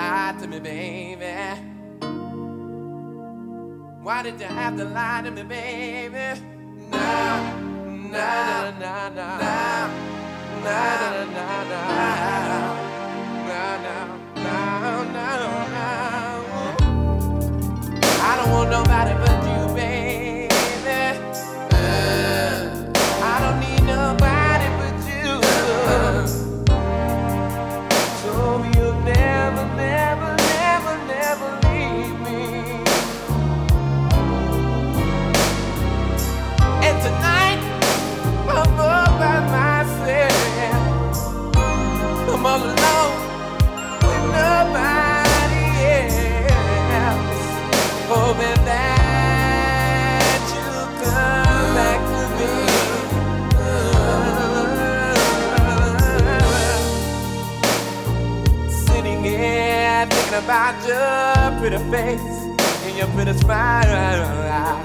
lie to me, baby? Why did you have to lie to me, baby? Nah, nah, nah, nah, nah, nah, nah, nah, nah, nah, nah. I don't want nobody but you, baby. I don't need nobody but you. So you'll never, never, never, never leave me. And tonight, I'm all by myself. I'm all alone with nobody else. Hoping that you'll come back to me. Sitting here thinking about your pretty face and your pretty smile.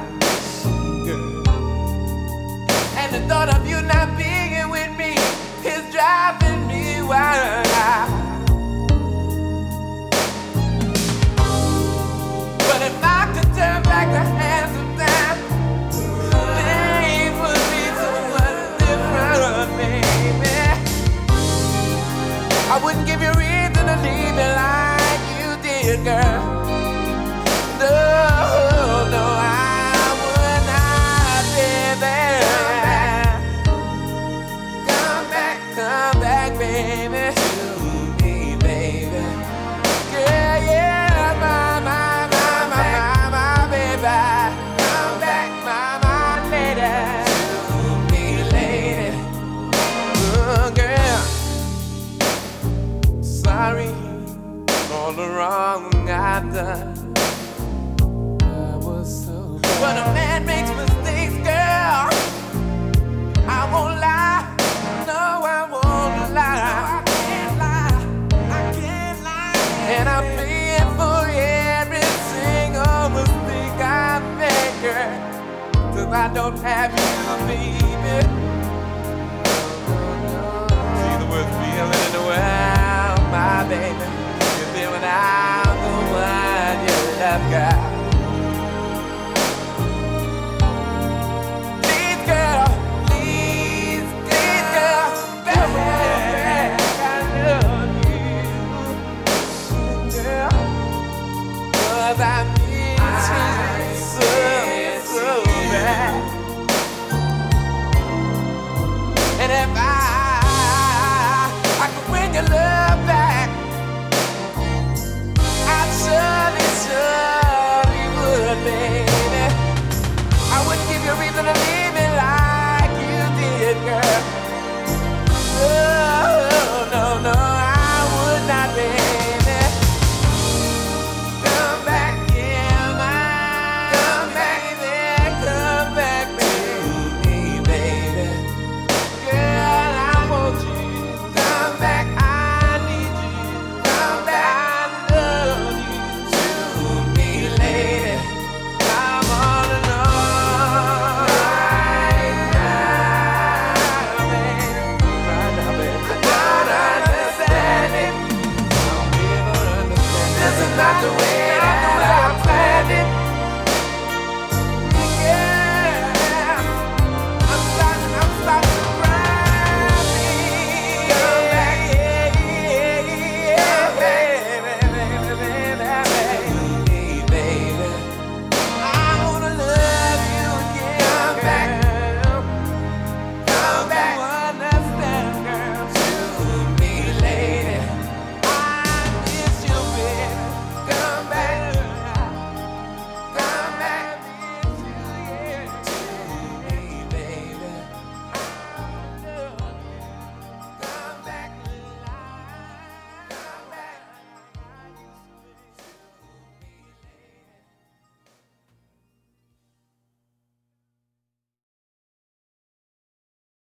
And the thought of you not being with me is driving me wild. But if I could turn back the hands of time, things would be so much different, baby. I wouldn't give you reason to leave me like you did, girl. No, no, I would not, baby. Come back, baby, to me, baby. Yeah, yeah, my baby. Come back, my lady, to me, lady. Oh, girl, sorry for all the wrong I've done. I was so bad. But a man makes mistakes, girl. I won't lie. No, I won't lie. I can't lie. I can't lie. And I'm paying for every single mistake I make, girl. 'Cause I don't have you